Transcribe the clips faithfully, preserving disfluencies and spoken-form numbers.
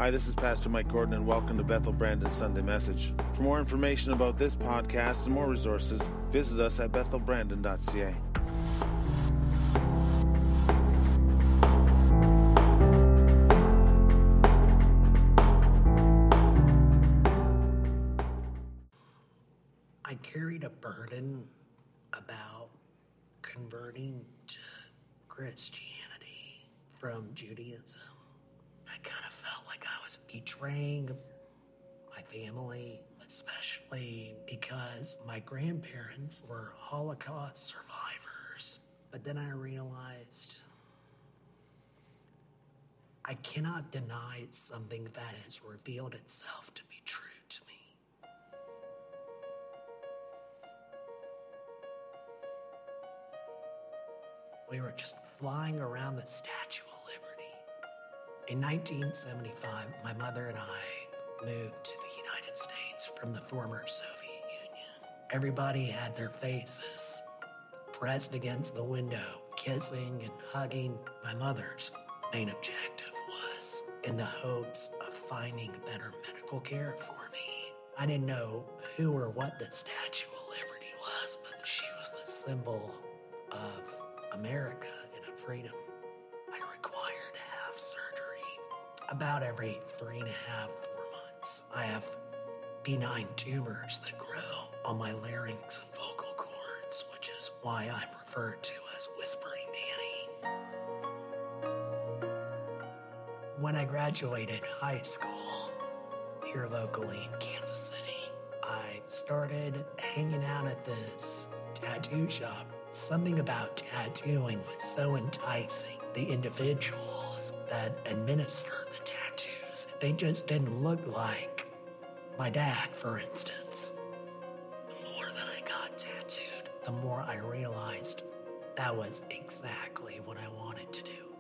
Hi, this is Pastor Mike Gordon, and welcome to Bethel Brandon Sunday Message. For more information about this podcast and more resources, visit us at bethel brandon dot c a. I carried a burden about converting to Christianity from Judaism. I kind of felt like I was betraying my family, especially because my grandparents were Holocaust survivors. But then I realized I cannot deny something that has revealed itself to be true to me. We were just flying around the Statue of Liberty. In nineteen seventy-five, my mother and I moved to the United States from the former Soviet Union. Everybody had their faces pressed against the window, kissing and hugging. My mother's main objective was in the hopes of finding better medical care for me. I didn't know who or what the Statue of Liberty was, but she was the symbol of America and of freedom. I required to have surgery about every three and a half, four months. I have benign tumors that grow on my larynx and vocal cords, which is why I'm referred to as Whispering Danny. When I graduated high school here locally in Kansas City, I started hanging out at this tattoo shop. Something about tattooing was so enticing. The individuals that administered the tattoos, they just didn't look like my dad, for instance. The more that I got tattooed, the more I realized that was exactly what I wanted to do.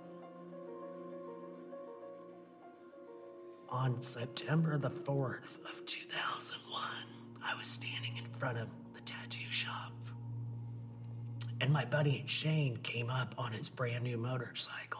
On September the fourth of two thousand one, I was standing in front of the tattoo shop, and my buddy Shane came up on his brand new motorcycle.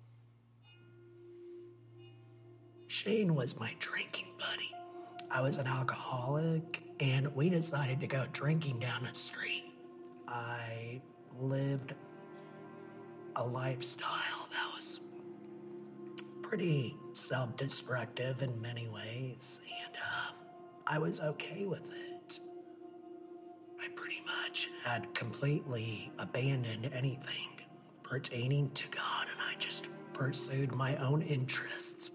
Shane was my drinking buddy. I was an alcoholic, and we decided to go drinking down the street. I lived a lifestyle that was pretty self-destructive in many ways, and uh, I was okay with it. I pretty much had completely abandoned anything pertaining to God, and I just pursued my own interests.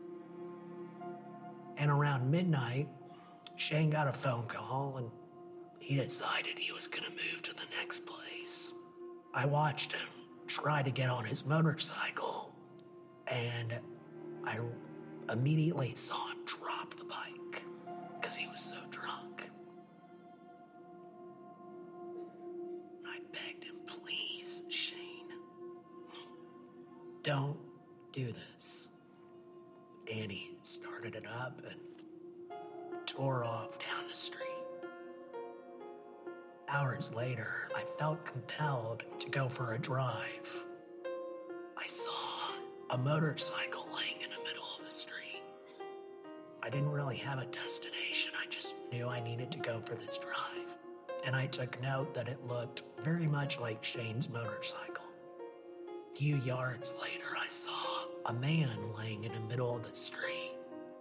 And around midnight, Shane got a phone call, and he decided he was going to move to the next place. I watched him try to get on his motorcycle, and I immediately saw him drop the bike because he was so drunk. I begged him, please, Shane, don't do this. And he started it up and tore off down the street. Hours later, I felt compelled to go for a drive. I saw a motorcycle laying in the middle of the street. I didn't really have a destination. I just knew I needed to go for this drive. And I took note that it looked very much like Shane's motorcycle. A few yards later, I saw a man laying in the middle of the street.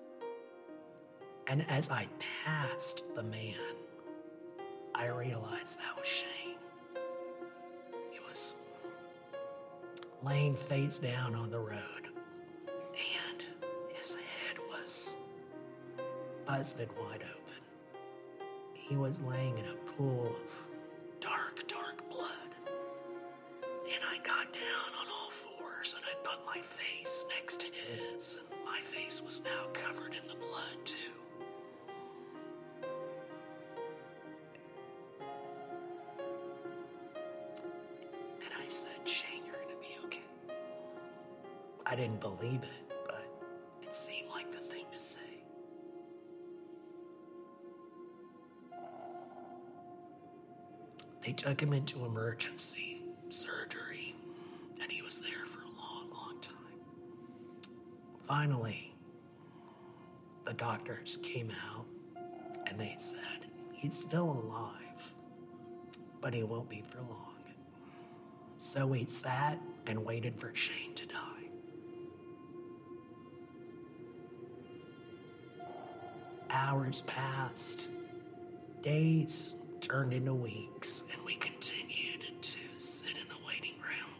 And as I passed the man, I realized that was Shane. He was laying face down on the road, and his head was busted wide open. He was laying in a pool of dark, dark blood. And I got down on all fours, and I put my face next to his, and my face was now covered in the blood too. And I said, Shane, you're gonna be okay. I didn't believe it, but it seemed like the thing to say. They took him into emergency surgery, and he was there for a long, long time. Finally, the doctors came out and they said, he's still alive, but he won't be for long. So we sat and waited for Shane to die. Hours passed, days turned into weeks, and we continued to sit in the waiting room.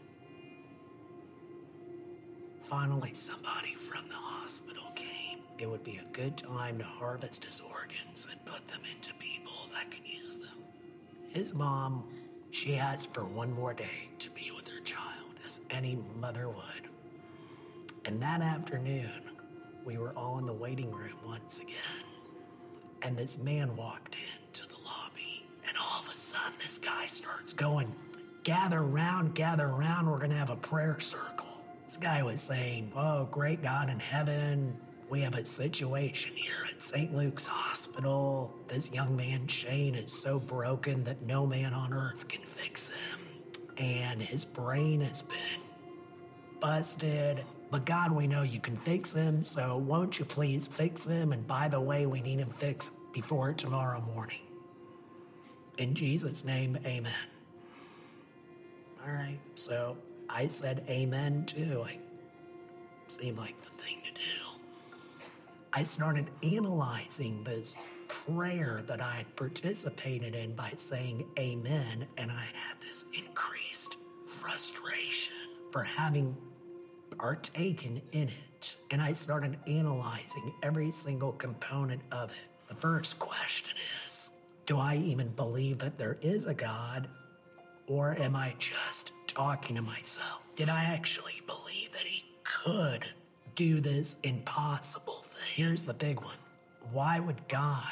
Finally, somebody from the hospital came. It would be a good time to harvest his organs and put them into people that can use them. His mom, she asked for one more day to be with her child, as any mother would. And that afternoon, we were all in the waiting room once again. And this man walked into the lobby, and all of a sudden, this guy starts going, gather round, gather round, we're going to have a prayer circle. This guy was saying, oh, great God in heaven, we have a situation here at Saint Luke's Hospital. This young man, Shane, is so broken that no man on earth can fix him. And his brain has been busted. But God, we know you can fix him, so won't you please fix him? And by the way, we need him fixed before tomorrow morning. In Jesus' name, amen. All right, so I said amen too. It seemed like the thing to do. I started analyzing this prayer that I had participated in by saying amen, and I had this increased frustration for having partaken in it, and I started analyzing every single component of it. The first question is, do I even believe that there is a God, or am I just talking to myself? Did I actually believe that he could do this impossible thing? Here's the big one. Why would God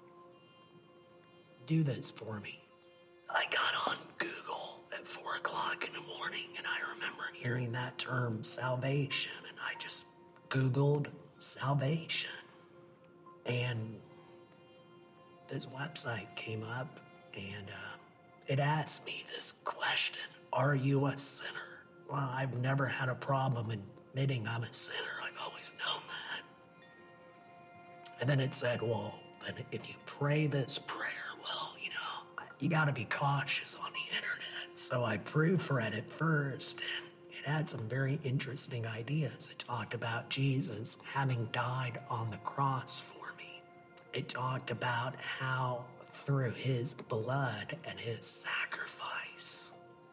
do this for me? I got on Google at four o'clock in the morning, and I remember hearing that term salvation, and I just Googled salvation. And this website came up, and uh, it asked me this question, are you a sinner? Well, I've never had a problem admitting I'm a sinner. I've always known that. And then it said, well, then if you pray this prayer, well, you know, you got to be cautious on the internet. So I proofread it first, and it had some very interesting ideas. It talked about Jesus having died on the cross for me. It talked about how through his blood and his sacrifice,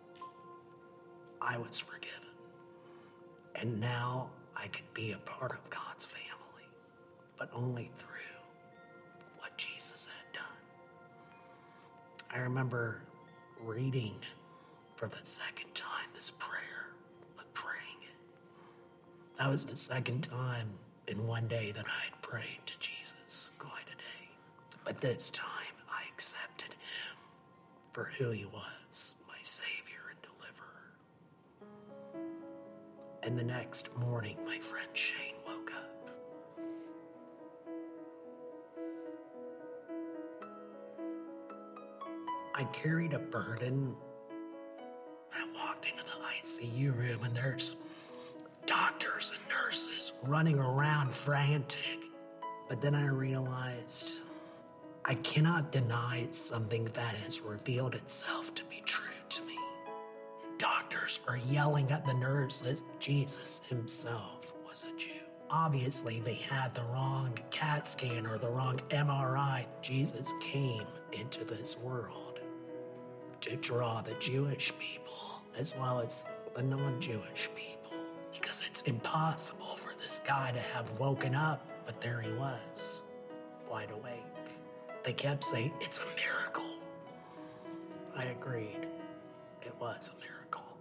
I was forgiven. And now I could be a part of God's family, but only through what Jesus had done. I remember reading for the second time this prayer, but praying it. That was the second time in one day that I had prayed to Jesus, quite a day. But this time I accepted him for who he was, my Savior and Deliverer. And the next morning, my friend Shane woke up. I carried a burden. I walked into the I C U room, and there's doctors and nurses running around frantic. But then I realized I cannot deny something that has revealed itself to be true to me. Doctors are yelling at the nurses. Jesus himself was a Jew. Obviously, they had the wrong CAT scan or the wrong M R I. Jesus came into this world to draw the Jewish people as well as the non-Jewish people, because it's impossible for this guy to have woken up, but there he was, wide awake. They kept saying, it's a miracle. I agreed. It was a miracle.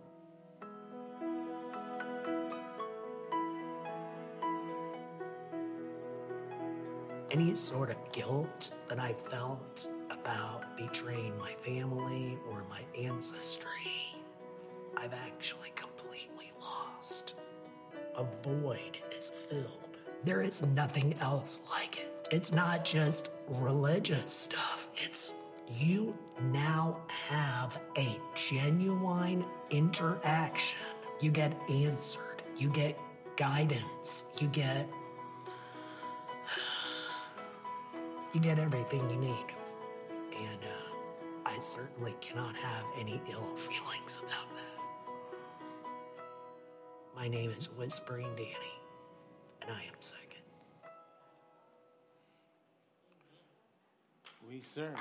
Any sort of guilt that I felt about betraying my family or my ancestry, I've actually completely lost. A void is filled. There is nothing else like it. It's not just religious stuff. It's you now have a genuine interaction. You get answered. You get guidance. You get you get everything you need. And uh, I certainly cannot have any ill feelings about that. My name is Whispering Danny, and I am second. We serve.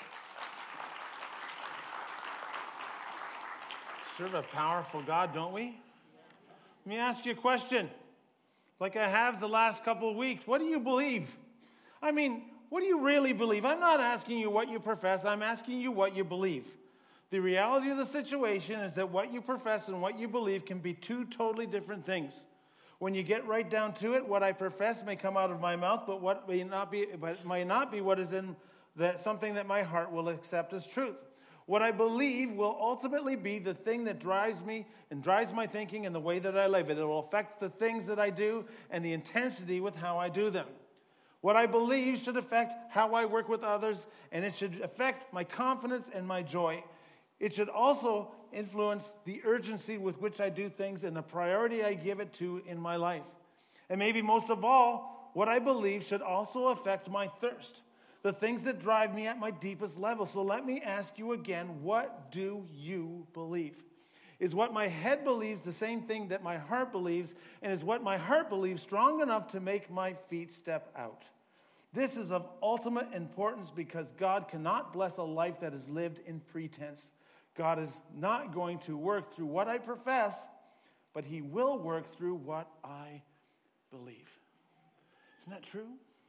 Serve a powerful God, don't we? Let me ask you a question, like I have the last couple of weeks. What do you believe? I mean, what do you really believe? I'm not asking you what you profess. I'm asking you what you believe. The reality of the situation is that what you profess and what you believe can be two totally different things. When you get right down to it, what I profess may come out of my mouth, but what may not be, but may not be what is in that something that my heart will accept as truth. What I believe will ultimately be the thing that drives me and drives my thinking and the way that I live it. It will affect the things that I do and the intensity with how I do them. What I believe should affect how I work with others, and it should affect my confidence and my joy. It should also influence the urgency with which I do things and the priority I give it to in my life. And maybe most of all, what I believe should also affect my thirst, the things that drive me at my deepest level. So let me ask you again, what do you believe? Is what my head believes the same thing that my heart believes? And is what my heart believes strong enough to make my feet step out? This is of ultimate importance because God cannot bless a life that is lived in pretense. God is not going to work through what I profess, but he will work through what I believe. Isn't that true?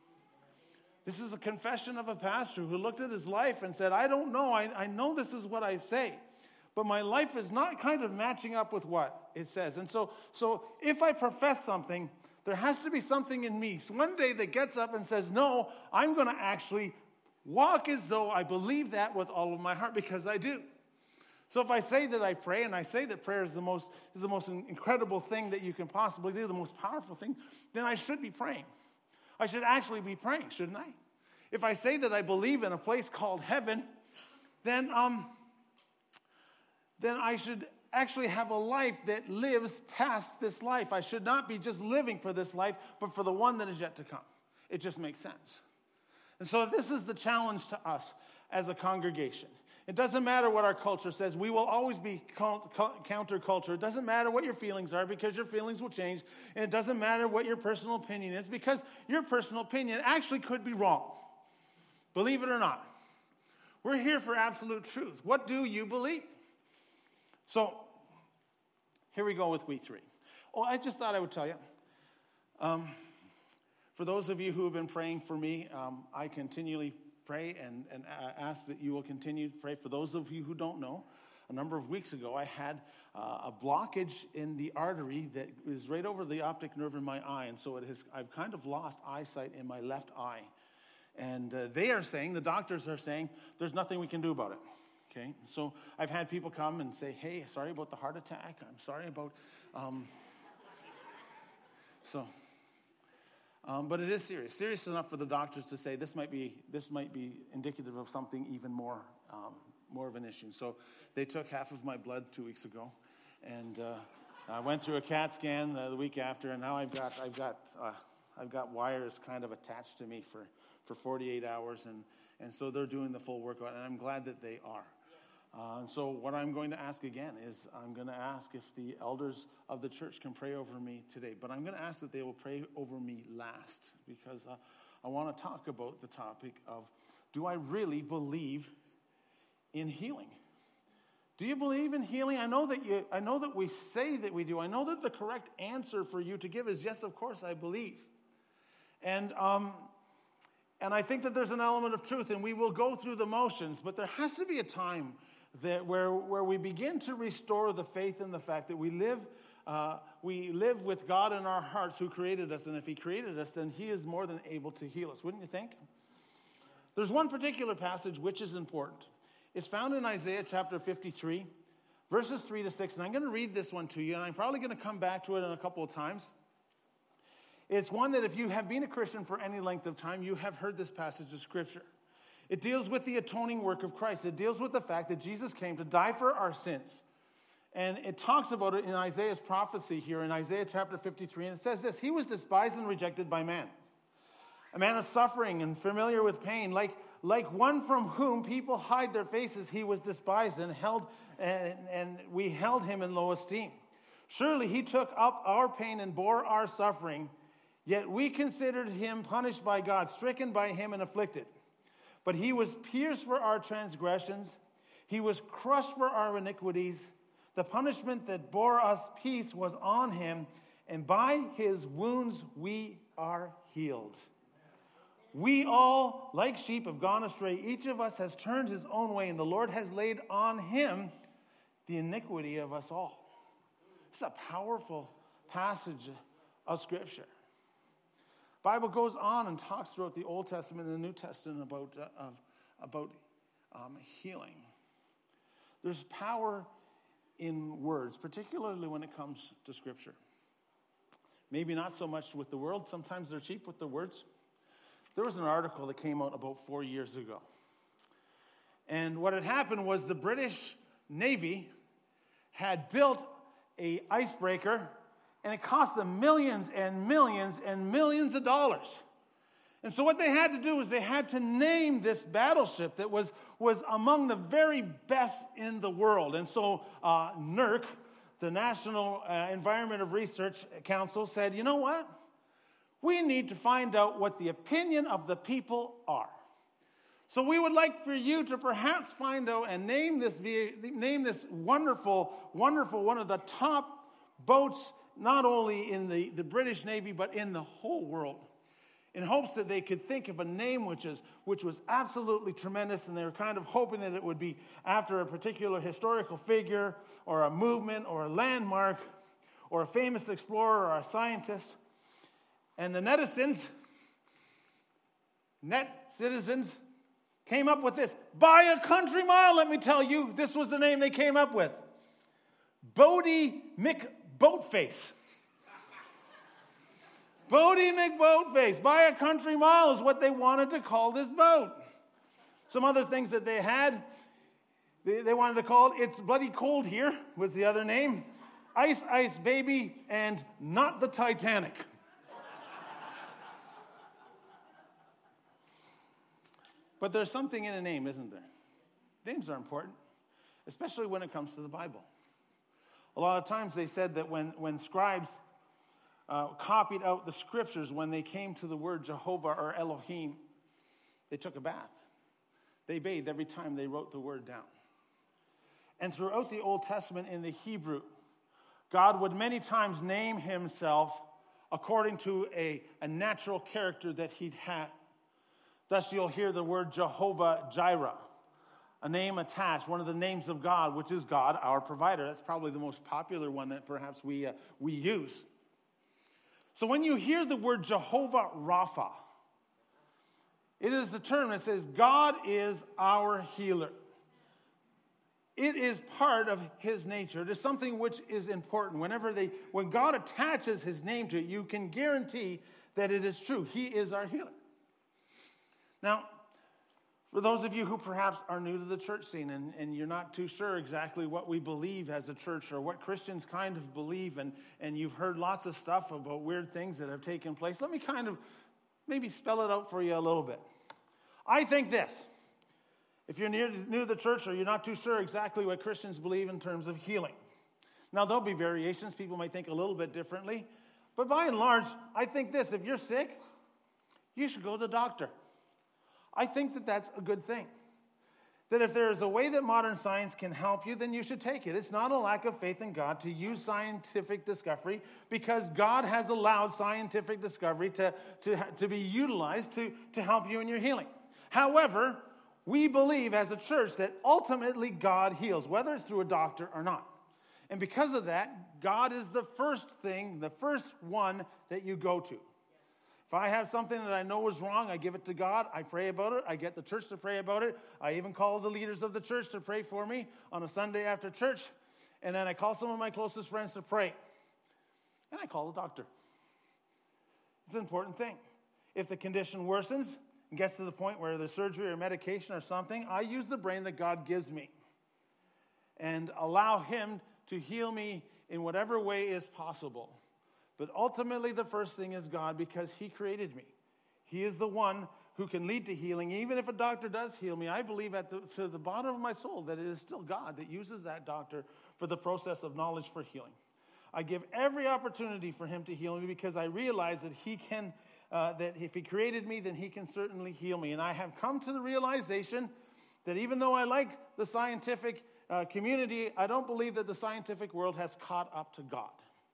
This is a confession of a pastor who looked at his life and said, I don't know, I, I know this is what I say, but my life is not kind of matching up with what it says. And so, so if I profess something, there has to be something in me. So one day that gets up and says, no, I'm going to actually walk as though I believe that with all of my heart, because I do. So if I say that I pray, and I say that prayer is the most is the most incredible thing that you can possibly do, the most powerful thing, then I should be praying. I should actually be praying, shouldn't I? If I say that I believe in a place called heaven, then um, then I should actually have a life that lives past this life. I should not be just living for this life, but for the one that is yet to come. It just makes sense. And so this is the challenge to us as a congregation. It doesn't matter what our culture says. We will always be counterculture. It doesn't matter what your feelings are, because your feelings will change. And it doesn't matter what your personal opinion is, because your personal opinion actually could be wrong. Believe it or not. We're here for absolute truth. What do you believe? So, here we go with week three. Oh, I just thought I would tell you. Um, for those of you who have been praying for me, um, I continually pray and, and ask that you will continue to pray. For those of you who don't know, a number of weeks ago, I had uh, a blockage in the artery that is right over the optic nerve in my eye, and so it has. I've kind of lost eyesight in my left eye. And uh, they are saying, the doctors are saying, there's nothing we can do about it. Okay, so I've had people come and say, hey, sorry about the heart attack. I'm sorry about, um, so, um, but it is serious. Serious enough for the doctors to say this might be this might be indicative of something even more, um, more of an issue. So they took half of my blood two weeks ago, and uh, I went through a CAT scan uh, the week after, and now I've got I've got uh, I've got wires kind of attached to me for, for forty-eight hours, and and so they're doing the full workout, and I'm glad that they are. Uh, and so what I'm going to ask again is I'm going to ask if the elders of the church can pray over me today. But I'm going to ask that they will pray over me last, because uh, I want to talk about the topic of, do I really believe in healing? Do you believe in healing? I know that you. I know that we say that we do. I know that the correct answer for you to give is yes, of course, I believe. And um, and I think that there's an element of truth, and we will go through the motions, but there has to be a time that where where we begin to restore the faith in the fact that we live uh, we live with God in our hearts, who created us, and if he created us, then he is more than able to heal us. Wouldn't you think? There's one particular passage which is important. It's found in Isaiah chapter fifty-three, verses three to six, and I'm going to read this one to you, and I'm probably going to come back to it in a couple of times. It's one that if you have been a Christian for any length of time, you have heard this passage of Scripture. It deals with the atoning work of Christ. It deals with the fact that Jesus came to die for our sins. And it talks about it in Isaiah's prophecy here in Isaiah chapter fifty-three. And it says this: he was despised and rejected by man, A man of suffering and familiar with pain, like, like one from whom people hide their faces, he was despised and held, and, and we held him in low esteem. Surely he took up our pain and bore our suffering, yet we considered him punished by God, stricken by him and afflicted. But he was pierced for our transgressions, he was crushed for our iniquities. The punishment that bore us peace was on him, and by his wounds we are healed. We all, like sheep, have gone astray. Each of us has turned his own way, and the Lord has laid on him the iniquity of us all. It's a powerful passage of Scripture. The Bible goes on and talks throughout the Old Testament and the New Testament about, uh, about um, healing. There's power in words, particularly when it comes to Scripture. Maybe not so much with the world. Sometimes they're cheap with the words. There was an article that came out about four years ago. And what had happened was the British Navy had built an icebreaker, and it cost them millions and millions and millions of dollars. And so what they had to do was they had to name this battleship that was, was among the very best in the world. And so uh, NERC, the National uh, Environment of Research Council, said, you know what? We need to find out what the opinion of the people are. So we would like for you to perhaps find out and name this, name this wonderful, wonderful, one of the top boats, not only in the, the British Navy, but in the whole world, in hopes that they could think of a name which is which was absolutely tremendous, and they were kind of hoping that it would be after a particular historical figure or a movement or a landmark or a famous explorer or a scientist. And the netizens, net citizens, came up with this. By a country mile, let me tell you, this was the name they came up with. Bodie McBoatface. Bodie McBoatface. By a country mile is what they wanted to call this boat. Some other things that they had, they, they wanted to call it It's Bloody Cold Here, was the other name. Ice, Ice Baby, and Not the Titanic. But there's something in a name, isn't there? Names are important, especially when it comes to the Bible. A lot of times they said that when, when scribes uh, copied out the scriptures, when they came to the word Jehovah or Elohim, they took a bath. They bathed every time they wrote the word down. And throughout the Old Testament in the Hebrew, God would many times name himself according to a, a natural character that he'd had. Thus you'll hear the word Jehovah Jireh, a name attached, one of the names of God, which is God, our provider. That's probably the most popular one that perhaps we, uh, we use. So when you hear the word Jehovah Rapha, it is the term that says God is our healer. It is part of his nature. It is something which is important. Whenever they, when God attaches his name to it, you can guarantee that it is true. He is our healer. Now, for those of you who perhaps are new to the church scene and, and you're not too sure exactly what we believe as a church or what Christians kind of believe, and, and you've heard lots of stuff about weird things that have taken place, let me kind of maybe spell it out for you a little bit. I think this. If you're new, new to the church or you're not too sure exactly what Christians believe in terms of healing. Now, there'll be variations. People might think a little bit differently. But by and large, I think this. If you're sick, you should go to the doctor. I think that that's a good thing. That if there is a way that modern science can help you, then you should take it. It's not a lack of faith in God to use scientific discovery, because God has allowed scientific discovery to, to, to be utilized to, to help you in your healing. However, we believe as a church that ultimately God heals, whether it's through a doctor or not. And because of that, God is the first thing, the first one that you go to. If I have something that I know is wrong, I give it to God. I pray about it. I get the church to pray about it. I even call the leaders of the church to pray for me on a Sunday after church. And then I call some of my closest friends to pray. And I call the doctor. It's an important thing. If the condition worsens and gets to the point where there's surgery or medication or something, I use the brain that God gives me and allow him to heal me in whatever way is possible. But ultimately, the first thing is God, because he created me. He is the one who can lead to healing. Even if a doctor does heal me, I believe at the, to the bottom of my soul that it is still God that uses that doctor for the process of knowledge for healing. I give every opportunity for him to heal me because I realize that he can, uh, that if he created me, then he can certainly heal me. And I have come to the realization that even though I like the scientific uh, community, I don't believe that the scientific world has caught up to God.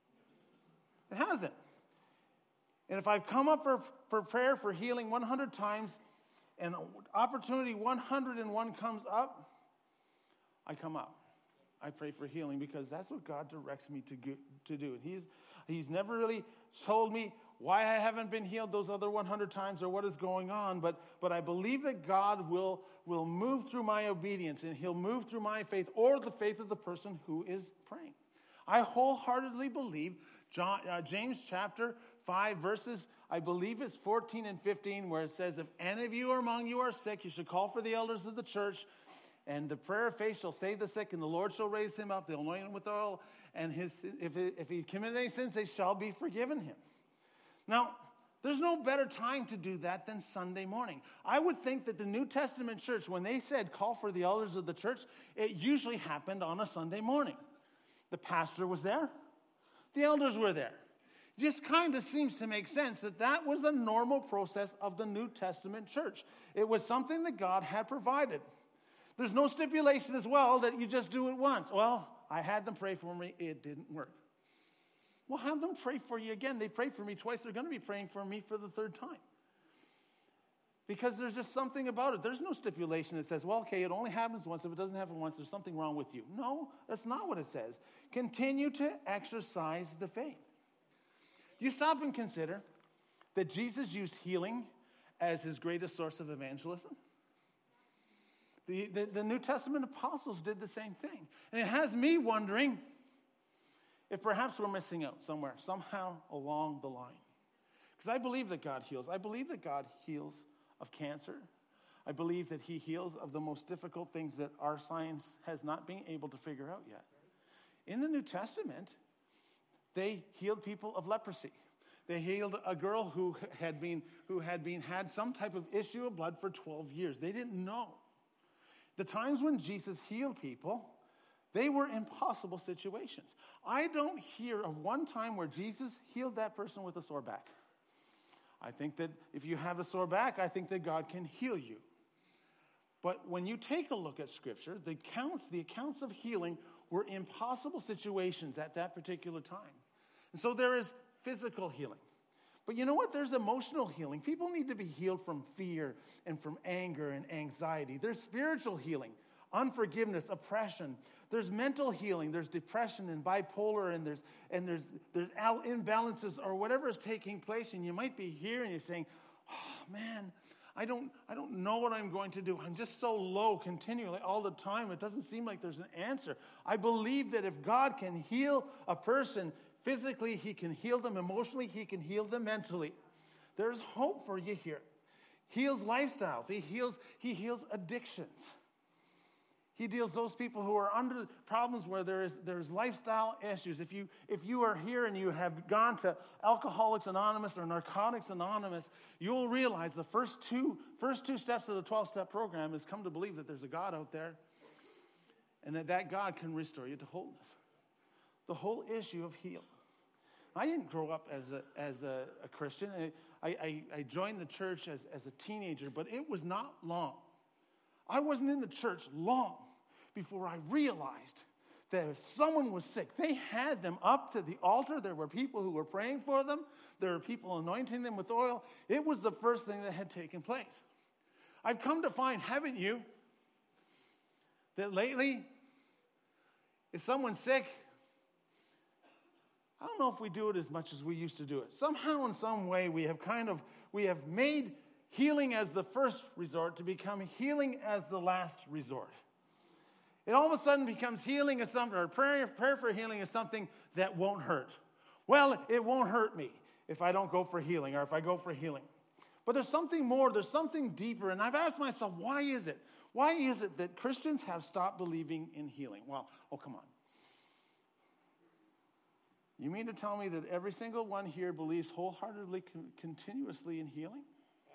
It hasn't. And if I've come up for, for prayer for healing one hundred times and opportunity one hundred one comes up, I come up. I pray for healing because that's what God directs me to, go, to do. He's, he's never really told me why I haven't been healed those other one hundred times or what is going on, but, but I believe that God will, will move through my obedience and he'll move through my faith or the faith of the person who is praying. I wholeheartedly believe John, uh, James chapter five verses, I believe it's fourteen and fifteen, where it says, if any of you or among you are sick, you should call for the elders of the church, and the prayer of faith shall save the sick, and the Lord shall raise him up. They'll anoint him with oil, and his, if, if he committed any sins, they shall be forgiven him. Now, there's no better time to do that than Sunday morning. I would think that the New Testament church, when they said call for the elders of the church, it usually happened on a Sunday morning. The pastor was there. The elders were there. It just kind of seems to make sense that that was a normal process of the New Testament church. It was something that God had provided. There's no stipulation as well that you just do it once. Well, I had them pray for me. It didn't work. Well, have them pray for you again. They prayed for me twice. They're going to be praying for me for the third time. Because there's just something about it. There's no stipulation that says, well, okay, it only happens once. If it doesn't happen once, there's something wrong with you. No, that's not what it says. Continue to exercise the faith. You stop and consider that Jesus used healing as his greatest source of evangelism. The, the, the New Testament apostles did the same thing. And it has me wondering if perhaps we're missing out somewhere, somehow along the line. Because I believe that God heals. I believe that God heals of cancer. I believe that he heals of the most difficult things that our science has not been able to figure out yet. In the New Testament, they healed people of leprosy. They healed a girl who had been who had been had some type of issue of blood for twelve years. They didn't know. The times when Jesus healed people, they were impossible situations. I don't hear of one time where Jesus healed that person with a sore back. I think that if you have a sore back, I think that God can heal you. But when you take a look at Scripture, the accounts, the accounts of healing were impossible situations at that particular time. And so there is physical healing. But you know what? There's emotional healing. People need to be healed from fear and from anger and anxiety. There's spiritual healing, unforgiveness, oppression. There's mental healing. There's depression and bipolar, and there's and there's there's imbalances or whatever is taking place. And you might be here and you're saying, "Oh man, I don't I don't know what I'm going to do. I'm just so low continually all the time. It doesn't seem like there's an answer." I believe that if God can heal a person physically, he can heal them emotionally, he can heal them mentally. There's hope for you here. Heals lifestyles. He heals, he heals addictions. He deals those people who are under problems where there is there's lifestyle issues. If you if you are here and you have gone to Alcoholics Anonymous or Narcotics Anonymous, you'll realize the first two first two steps of the twelve-step program is come to believe that there's a God out there and that that God can restore you to wholeness. The whole issue of healing. I didn't grow up as a as a, a Christian. I, I, I joined the church as, as a teenager, but it was not long. I wasn't in the church long before I realized that if someone was sick, they had them up to the altar. There were people who were praying for them. There were people anointing them with oil. It was the first thing that had taken place. I've come to find, haven't you, that lately, if someone's sick, I don't know if we do it as much as we used to do it. Somehow, in some way, we have kind of, we have made healing as the first resort to become healing as the last resort. It all of a sudden becomes healing as something, or prayer, prayer for healing is something that won't hurt. Well, it won't hurt me if I don't go for healing, or if I go for healing. But there's something more, there's something deeper, and I've asked myself, why is it? Why is it that Christians have stopped believing in healing? Well, oh, come on. You mean to tell me that every single one here believes wholeheartedly, con- continuously in healing?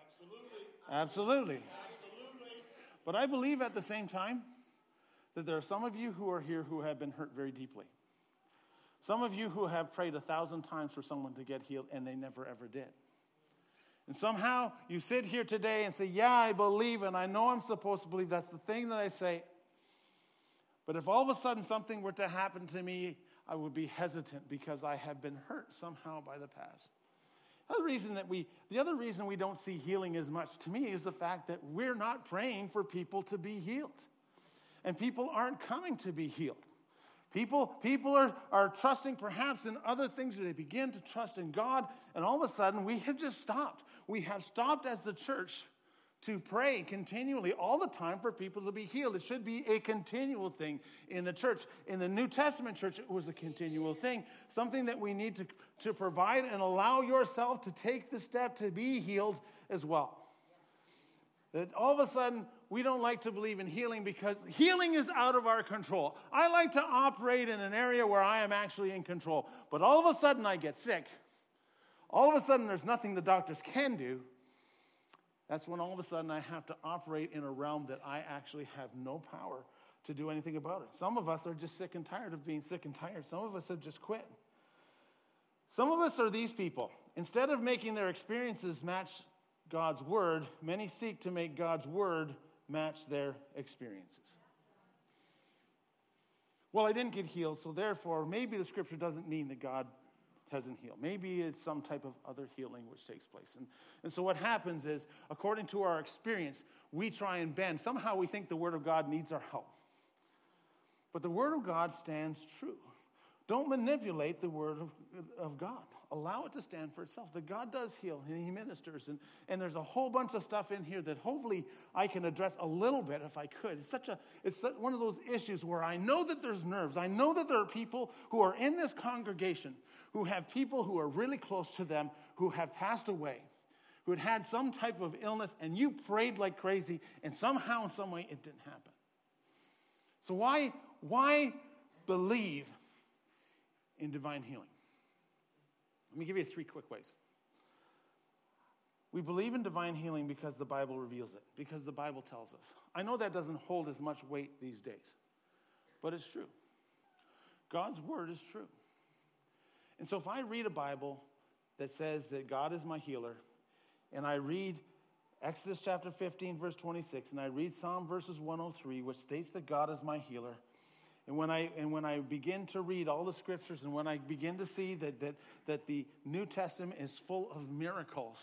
Absolutely. But I believe at the same time that there are some of you who are here who have been hurt very deeply. Some of you who have prayed a thousand times for someone to get healed and they never ever did. And somehow you sit here today and say, yeah, I believe and I know I'm supposed to believe. That's the thing that I say. But if all of a sudden something were to happen to me, I would be hesitant because I have been hurt somehow by the past. The other reason that we, the other reason we don't see healing as much to me is the fact that we're not praying for people to be healed. And people aren't coming to be healed. People, people are, are trusting perhaps in other things. They begin to trust in God, and all of a sudden we have just stopped. We have stopped as the church to pray continually all the time for people to be healed. It should be a continual thing in the church. In the New Testament church, it was a continual thing, something that we need to, to provide and allow yourself to take the step to be healed as well. That all of a sudden, we don't like to believe in healing because healing is out of our control. I like to operate in an area where I am actually in control. But all of a sudden, I get sick. All of a sudden, there's nothing the doctors can do. That's when all of a sudden I have to operate in a realm that I actually have no power to do anything about it. Some of us are just sick and tired of being sick and tired. Some of us have just quit. Some of us are these people. Instead of making their experiences match God's word, many seek to make God's word match their experiences. Well, I didn't get healed, so therefore maybe the scripture doesn't mean that God hasn't healed. Maybe it's some type of other healing which takes place. And, and so what happens is, according to our experience, we try and bend. Somehow we think the word of God needs our help. But the word of God stands true. Don't manipulate the word of, of God. Allow it to stand for itself. That God does heal and he ministers. And, and there's a whole bunch of stuff in here that hopefully I can address a little bit if I could. It's such a it's one of those issues where I know that there's nerves. I know that there are people who are in this congregation who have people who are really close to them who have passed away, who had had some type of illness, and you prayed like crazy, and somehow, in some way, it didn't happen. So why, why believe in divine healing? Let me give you three quick ways. We believe in divine healing because the Bible reveals it, because the Bible tells us. I know that doesn't hold as much weight these days, but it's true. God's word is true. And so if I read a Bible that says that God is my healer, and I read Exodus chapter fifteen, verse twenty-six, and I read Psalm verses one oh three, which states that God is my healer, and when I and when I begin to read all the scriptures, and when I begin to see that that, that the New Testament is full of miracles,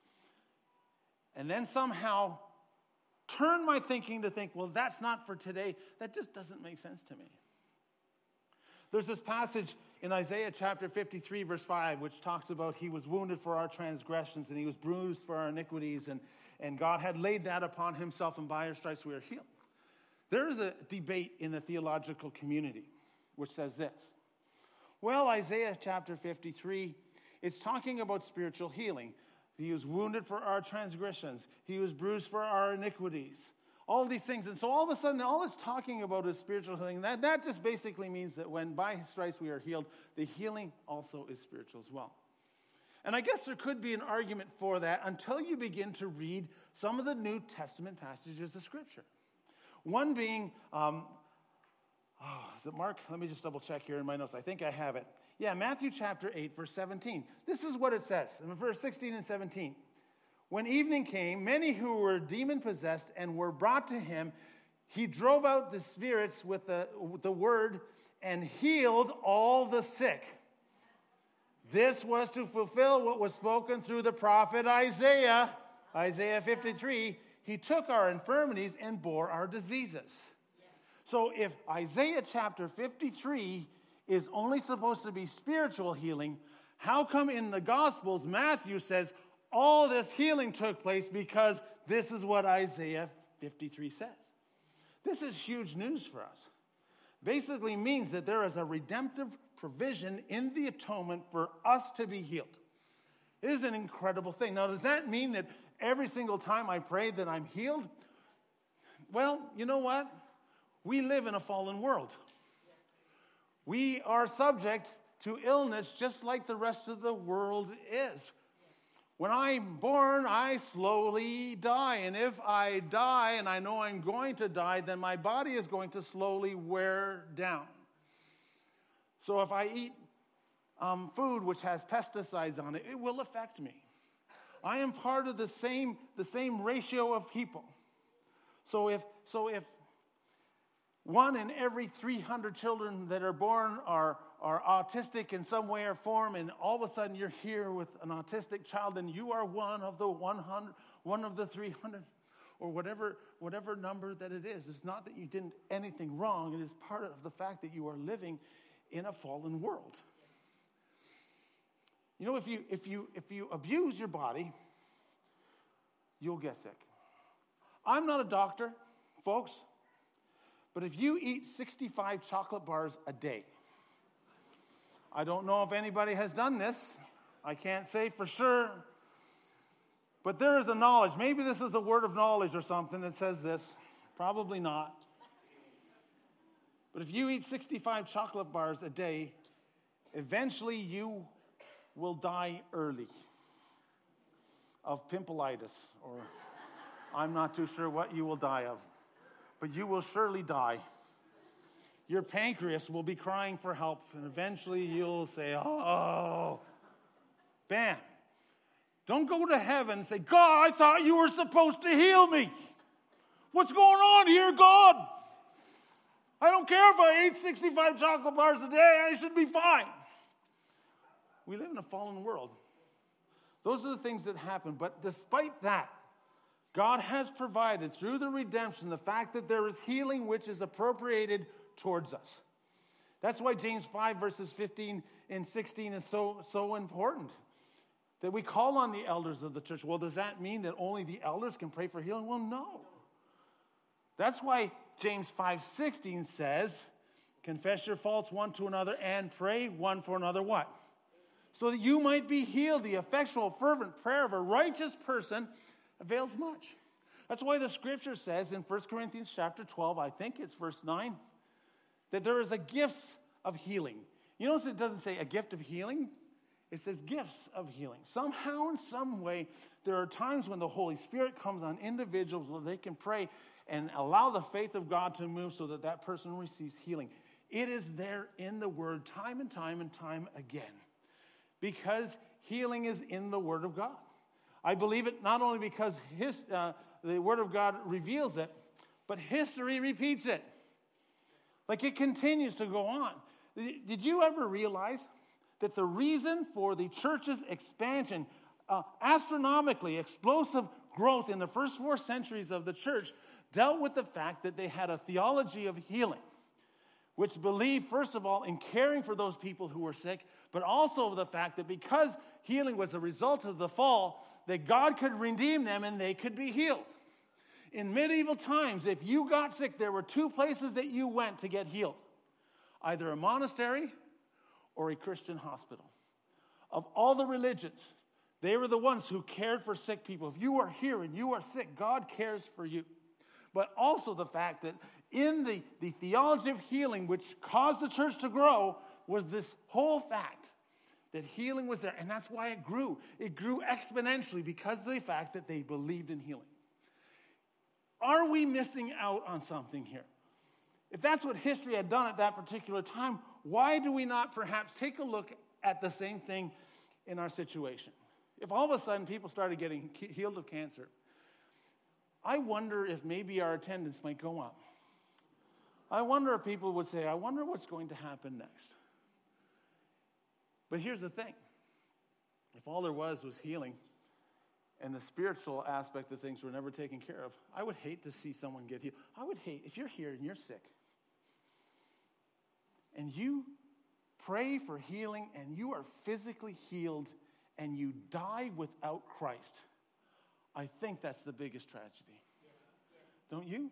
and then somehow turn my thinking to think, well, that's not for today, that just doesn't make sense to me. There's this passage in Isaiah chapter fifty-three, verse five, which talks about he was wounded for our transgressions and he was bruised for our iniquities, and, and God had laid that upon himself, and by his stripes we are healed. There is a debate in the theological community which says this. Well, Isaiah chapter fifty-three, it's talking about spiritual healing. He was wounded for our transgressions. He was bruised for our iniquities. All these things. And so all of a sudden, all it's talking about is spiritual healing. That, that just basically means that when by his stripes we are healed, the healing also is spiritual as well. And I guess there could be an argument for that until you begin to read some of the New Testament passages of Scripture. One being, um, oh, is it Mark? Let me just double check here in my notes. I think I have it. Yeah, Matthew chapter eight, verse seventeen. This is what it says in verse sixteen and seventeen. When evening came, many who were demon-possessed and were brought to him, he drove out the spirits with the, with the word and healed all the sick. This was to fulfill what was spoken through the prophet Isaiah. Isaiah fifty-three, he took our infirmities and bore our diseases. So if Isaiah chapter fifty-three is only supposed to be spiritual healing, how come in the Gospels Matthew says all this healing took place because this is what Isaiah fifty-three says? This is huge news for us. Basically means that there is a redemptive provision in the atonement for us to be healed. It is an incredible thing. Now, does that mean that every single time I pray that I'm healed? Well, you know what? We live in a fallen world. We are subject to illness just like the rest of the world is. When I'm born, I slowly die. And if I die and I know I'm going to die, then my body is going to slowly wear down. So if I eat um, food which has pesticides on it, it will affect me. I am part of the same, the same ratio of people. So if, so if one in every three hundred children that are born are, are autistic in some way or form, and all of a sudden you're here with an autistic child, and you are one of the one hundred, one of the three hundred, or whatever, whatever number that it is. It's not that you didn't anything wrong. It is part of the fact that you are living in a fallen world. You know, if you if you if you abuse your body, you'll get sick. I'm not a doctor, folks. But if you eat sixty-five chocolate bars a day, I don't know if anybody has done this. I can't say for sure. But there is a knowledge. Maybe this is a word of knowledge or something that says this. Probably not. But if you eat sixty-five chocolate bars a day, eventually you will die early of pimpleitis, or I'm not too sure what you will die of. But you will surely die. Your pancreas will be crying for help, and eventually you'll say, oh, bam. Don't go to heaven and say, God, I thought you were supposed to heal me. What's going on here, God? I don't care if I ate sixty-five chocolate bars a day, I should be fine. We live in a fallen world. Those are the things that happen. But despite that, God has provided through the redemption the fact that there is healing which is appropriated towards us. That's why James five verses fifteen and sixteen is so, so important. That we call on the elders of the church. Well, does that mean that only the elders can pray for healing? Well, no. That's why James five sixteen says, confess your faults one to another and pray one for another what? So that you might be healed. The effectual, fervent prayer of a righteous person avails much. That's why the scripture says in First Corinthians chapter twelve, I think it's verse nine, that there is a gift of healing. You notice it doesn't say a gift of healing. It says gifts of healing. Somehow, in some way, there are times when the Holy Spirit comes on individuals where they can pray and allow the faith of God to move so that that person receives healing. It is there in the Word time and time and time again. Because healing is in the Word of God. I believe it not only because his, uh, the Word of God reveals it, but history repeats it. Like it continues to go on. Did you ever realize that the reason for the church's expansion, uh, astronomically explosive growth in the first four centuries of the church, dealt with the fact that they had a theology of healing, which believed, first of all, in caring for those people who were sick, but also the fact that because healing was a result of the fall, that God could redeem them and they could be healed. In medieval times, if you got sick, there were two places that you went to get healed. Either a monastery or a Christian hospital. Of all the religions, they were the ones who cared for sick people. If you are here and you are sick, God cares for you. But also the fact that in the, the theology of healing, which caused the church to grow, was this whole fact that healing was there. And that's why it grew. It grew exponentially because of the fact that they believed in healing. Are we missing out on something here? If that's what history had done at that particular time, why do we not perhaps take a look at the same thing in our situation? If all of a sudden people started getting healed of cancer, I wonder if maybe our attendance might go up. I wonder if people would say, I wonder what's going to happen next. But here's the thing. If all there was was healing and the spiritual aspect of things were never taken care of, I would hate to see someone get healed. I would hate, if you're here and you're sick, and you pray for healing and you are physically healed and you die without Christ, I think that's the biggest tragedy. Don't you?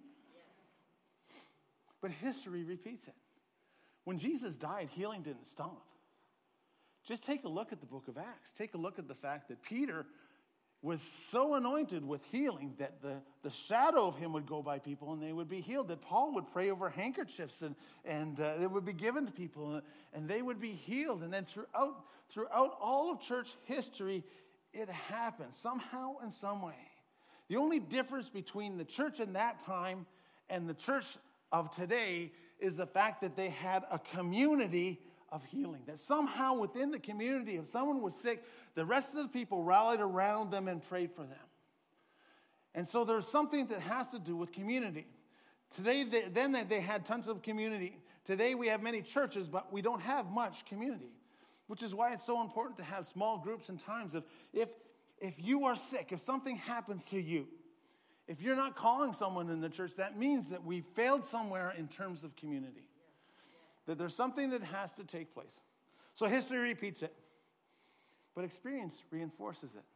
But history repeats it. When Jesus died, healing didn't stop. Just take a look at the book of Acts. Take a look at the fact that Peter was so anointed with healing that the, the shadow of him would go by people and they would be healed. That Paul would pray over handkerchiefs and, and uh, it would be given to people and, and they would be healed. And then throughout, throughout all of church history, it happened somehow in some way. The only difference between the church in that time and the church of today is the fact that they had a community of healing. That somehow within the community, if someone was sick, the rest of the people rallied around them and prayed for them. And so there's something that has to do with community. Today, they, then they had tons of community. Today we have many churches, but we don't have much community, which is why it's so important to have small groups and times. If, if, if you are sick, if something happens to you, if you're not calling someone in the church, that means that we failed somewhere in terms of community. That there's something that has to take place. So history repeats it, but experience reinforces it.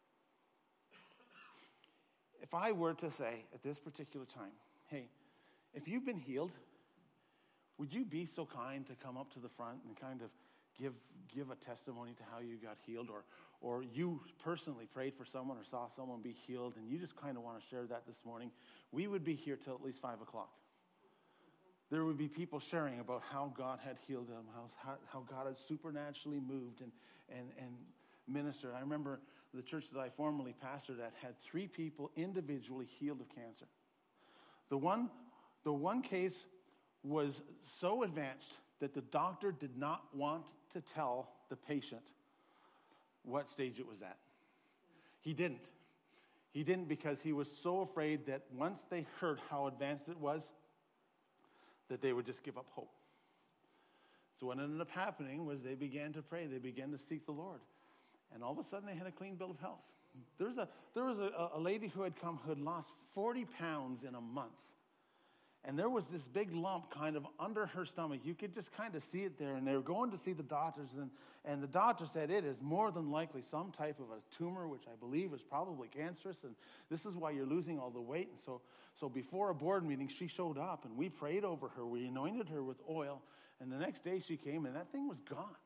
If I were to say at this particular time, hey, if you've been healed, would you be so kind to come up to the front and kind of give give a testimony to how you got healed, or or you personally prayed for someone or saw someone be healed and you just kind of want to share that this morning? We would be here till at least five o'clock. There would be people sharing about how God had healed them, how, how God had supernaturally moved and, and, and ministered. I remember the church that I formerly pastored at had three people individually healed of cancer. The one, the one case was so advanced that the doctor did not want to tell the patient what stage it was at. He didn't. He didn't because he was so afraid that once they heard how advanced it was, that they would just give up hope. So what ended up happening was they began to pray. They began to seek the Lord. And all of a sudden, they had a clean bill of health. There was a, there was a, a lady who had come who had lost forty pounds in a month. And there was this big lump kind of under her stomach. You could just kind of see it there. And they were going to see the doctors. And, and the doctor said it is more than likely some type of a tumor, which I believe is probably cancerous. And this is why you're losing all the weight. And so, so before a board meeting, she showed up. And we prayed over her. We anointed her with oil. And the next day she came, and that thing was gone.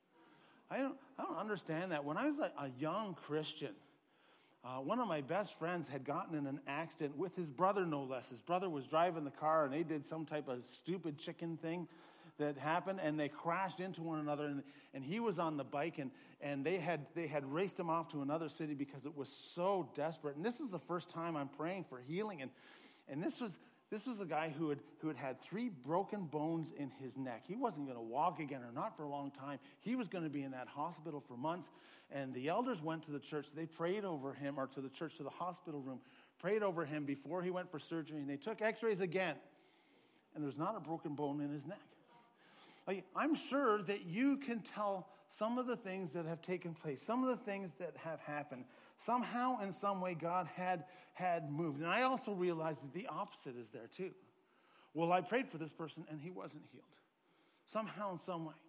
I don't, I don't understand that. When I was a, a young Christian, uh, one of my best friends had gotten in an accident with his brother, no less. His brother was driving the car, and they did some type of stupid chicken thing that happened, and they crashed into one another, and, and he was on the bike, and, and they had they had raced him off to another city because it was so desperate. And this is the first time I'm praying for healing, and and this was this was a guy who had who had had three broken bones in his neck. He wasn't going to walk again, or not for a long time. He was going to be in that hospital for months. And the elders went to the church. They prayed over him, or to the church, to the hospital room, prayed over him before he went for surgery. And they took x-rays again. And there's not a broken bone in his neck. Like, I'm sure that you can tell some of the things that have taken place, some of the things that have happened. Somehow, in some way, God had, had moved. And I also realized that the opposite is there too. Well, I prayed for this person and he wasn't healed. Somehow, in some way.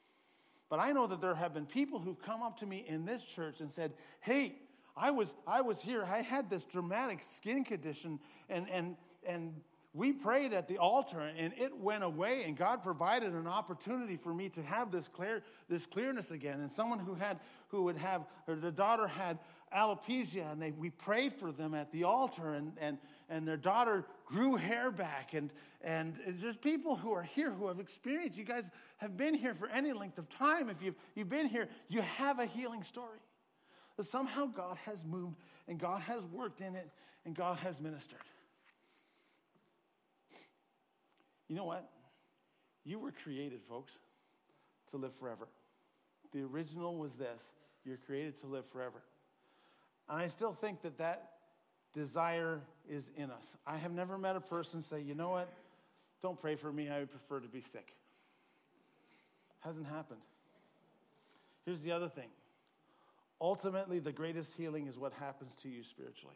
But I know that there have been people who've come up to me in this church and said, hey, I was I was here. I had this dramatic skin condition, and and and we prayed at the altar, and it went away, and God provided an opportunity for me to have this clear this clearness again. And someone who had who would have, or the daughter had alopecia, and they we prayed for them at the altar, and and and their daughter grew hair back, and and there's people who are here who have experienced. You guys have been here for any length of time. If you've you've been here, you have a healing story. That somehow God has moved, and God has worked in it, and God has ministered. You know what? You were created, folks, to live forever. The original was this: you're created to live forever. And I still think that that desire is in us. I have never met a person say, you know what, don't pray for me, I would prefer to be sick. Hasn't happened. Here's the other thing. Ultimately, the greatest healing is what happens to you spiritually.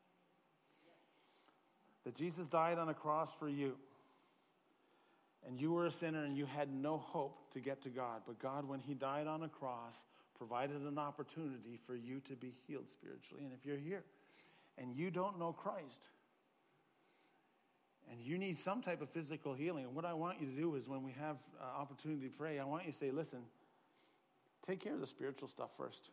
That Jesus died on a cross for you. And you were a sinner and you had no hope to get to God. But God, when he died on a cross, provided an opportunity for you to be healed spiritually. And if you're here and you don't know Christ, and you need some type of physical healing, and what I want you to do is when we have uh, opportunity to pray, I want you to say, listen, take care of the spiritual stuff first.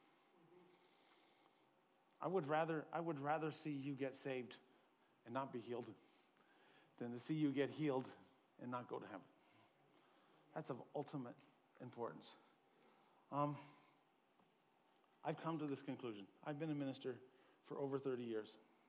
I would rather I would rather see you get saved and not be healed than to see you get healed and not go to heaven. That's of ultimate importance. Um, I've come to this conclusion. I've been a minister for over thirty years.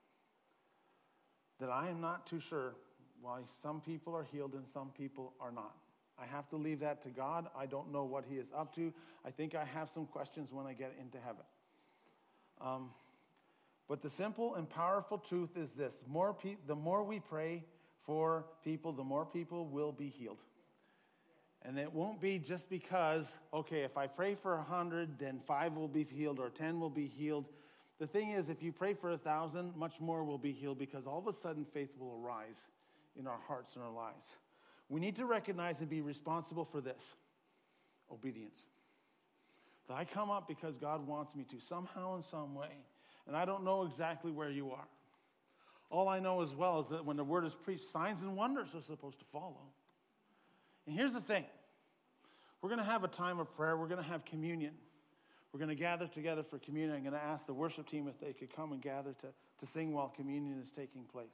That I am not too sure why some people are healed and some people are not. I have to leave that to God. I don't know what he is up to. I think I have some questions when I get into heaven. Um, but the simple and powerful truth is this. More pe- the more we pray for people, the more people will be healed. And it won't be just because, okay, if I pray for a hundred, then five will be healed or ten will be healed. The thing is, if you pray for a thousand, much more will be healed because all of a sudden faith will arise in our hearts and our lives. We need to recognize and be responsible for this. Obedience. That I come up because God wants me to, somehow in some way. And I don't know exactly where you are. All I know as well is that when the word is preached, signs and wonders are supposed to follow. And here's the thing. We're going to have a time of prayer. We're going to have communion. We're going to gather together for communion. I'm going to ask the worship team if they could come and gather to, to sing while communion is taking place.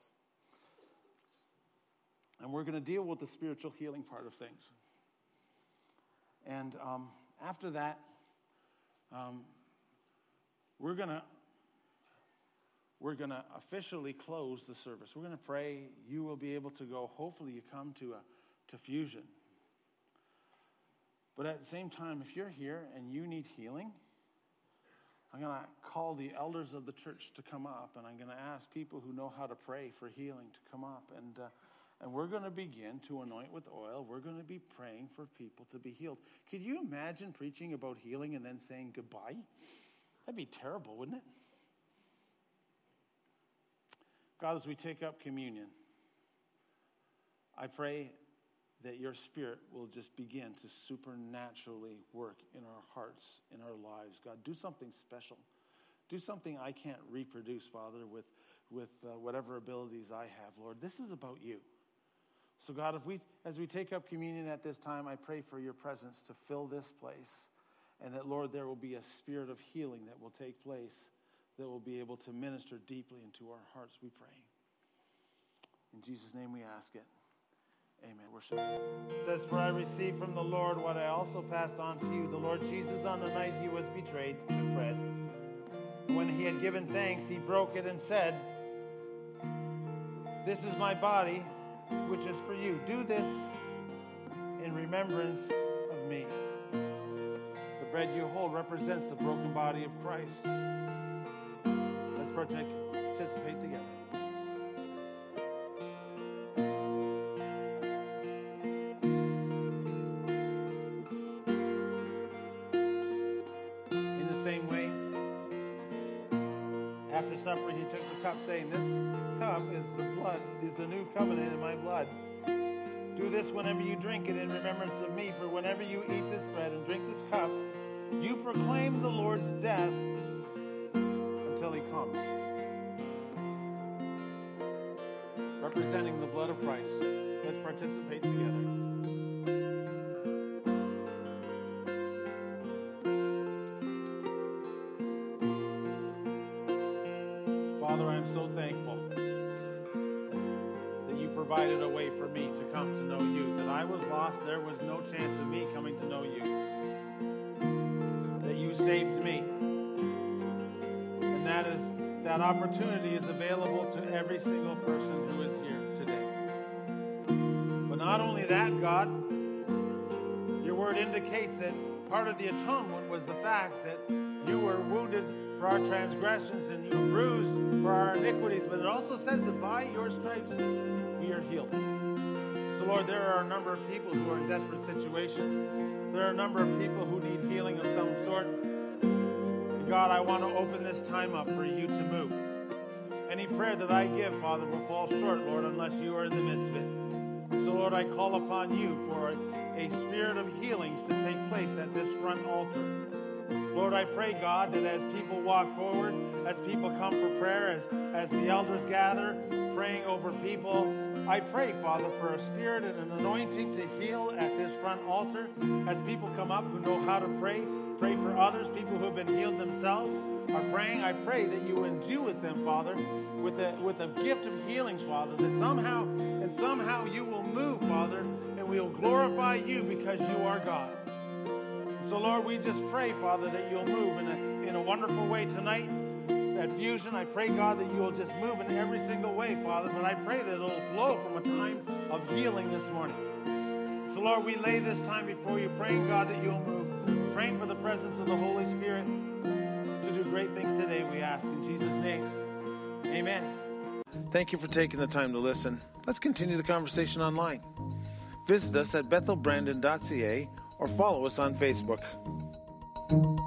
And we're going to deal with the spiritual healing part of things. And um, after that, um, we're going to we're going to officially close the service. We're going to pray. You will be able to go. Hopefully, you come to a to fusion. But at the same time, if you're here and you need healing, I'm going to call the elders of the church to come up, and I'm going to ask people who know how to pray for healing to come up. And uh, and we're going to begin to anoint with oil. We're going to be praying for people to be healed. Could you imagine preaching about healing and then saying goodbye? That'd be terrible, wouldn't it? God, as we take up communion, I pray that your Spirit will just begin to supernaturally work in our hearts, in our lives. God, do something special. Do something I can't reproduce, Father, with, with uh, whatever abilities I have, Lord. This is about you. So, God, if we, as we take up communion at this time, I pray for your presence to fill this place, and that, Lord, there will be a spirit of healing that will take place, that will be able to minister deeply into our hearts, we pray. In Jesus' name we ask it. Amen. Worship. It says, for I received from the Lord what I also passed on to you. The Lord Jesus, on the night he was betrayed, took bread. When he had given thanks, he broke it and said, this is my body, which is for you. Do this in remembrance of me. The bread you hold represents the broken body of Christ. Let's partake, participate together. In the same way, after supper, he took the cup, saying, this cup is the blood, is the new covenant in my blood. Do this whenever you drink it in remembrance of me. For whenever you eat this bread and drink this cup, you proclaim the Lord's death until he comes. Representing the blood of Christ. Let's participate together. Father, I am so thankful that you provided a way for me to come to know you. That I was lost, there was no chance of me coming to know you. That you saved me. And that is that opportunity is available to every single person who is here today. But not only that, God, your word indicates that part of the atonement was the fact that you were wounded for our transgressions and you were bruised for our iniquities. But it also says that by your stripes we are healed. So, Lord, there are a number of people who are in desperate situations. There are a number of people who need healing of some sort. God, I want to open this time up for you to move. Any prayer that I give, Father, will fall short, Lord, unless you are in the midst of it. So, Lord, I call upon you for a spirit of healings to take place at this front altar. Lord, I pray, God, that as people walk forward, as people come for prayer, as, as the elders gather, praying over people, I pray, Father, for a spirit and an anointing to heal at this front altar. As people come up who know how to pray, pray for others, people who have been healed themselves are praying. I pray that you endue with them, Father, with a, with a gift of healings, Father, that somehow and somehow you will move, Father, and we will glorify you because you are God. So, Lord, we just pray, Father, that you'll move in a in a wonderful way tonight at Fusion. I pray, God, that you will just move in every single way, Father, but I pray that it will flow from a time of healing this morning. So, Lord, we lay this time before you, praying, God, that you'll move, praying for the presence of the Holy Spirit to do great things today, we ask in Jesus' name. Amen. Thank you for taking the time to listen. Let's continue the conversation online. Visit us at bethel brandon dot c a or follow us on Facebook.